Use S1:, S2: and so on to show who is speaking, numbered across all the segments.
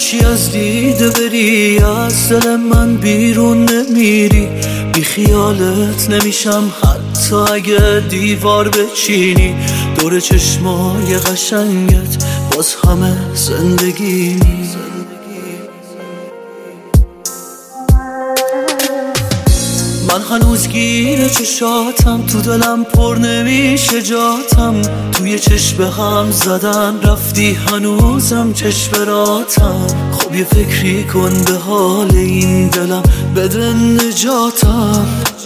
S1: نمیشی از دیده بری، از دل من بیرون نمیری، بی خیالت نمیشم حتی اگه دیوار بچینی. دور چشمای قشنگت باز همه زندگی. من هنوز گیر چشاتم، تو دلم پر نمیشه جاتم، توی چشم هم زدن رفتی هنوزم چشم راتم. خب یه فکری کن به حال این دلم، بده نجاتم.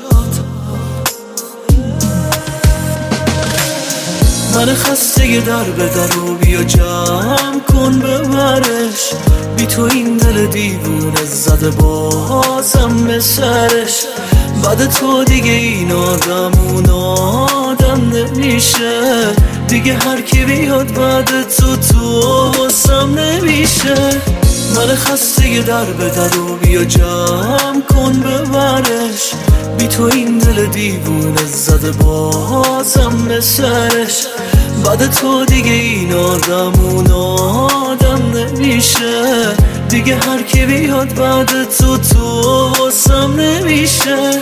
S1: من خسته در به در و بیا جمع کن ببرش، بی تو این دل دیوونه زده بازم به سرش. بعد تو دیگه این آدم اون آدم نمیشه، دیگه هر کی بیاد بعد تو واسم نمیشه. من خسته در به در و بیا جمع کن ببرش، بی تو این دل دیوونه زده بازم به سرش. بعد تو دیگه این آدم اون آدم نمیشه، دیگه هر کی بیاد بعد تو واسم نمیشه.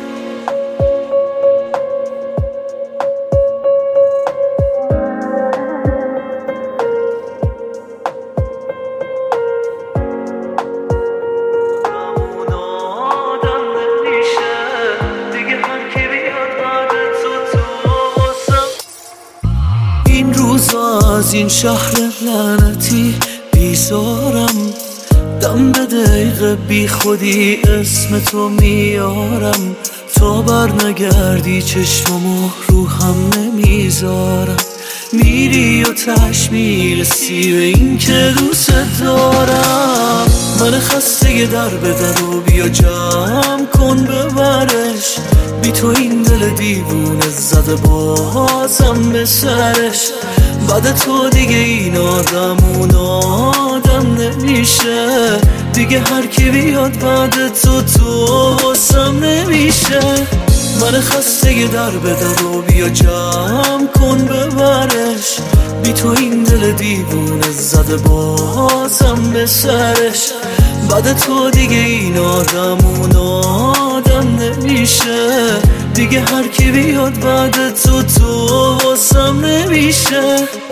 S1: این روزا از این شهر لعنتی بیزارم، دم به دقیقه بی خودی اسم تو میارم. تا بر نگردی چشممو رو هم نمیذارم، میری و تش میرسی به این که دوست دارم. من خسته در به در و بیا جمع کن ببرش، بی تو این دل دیوونه زده بازم به سرش. بعد تو دیگه این آدم اون آدم نمیشه، دیگه هر کی بیاد بعد تو واسم نمیشه. من خسته در به در و بیا جمع کن ببرش، بی تو این دل دیوونه زده بازم به سرش. بعد تو دیگه این آدم اون آدم نمیشه، دیگه هر کی بیاد بعد تو واسم نمیشه.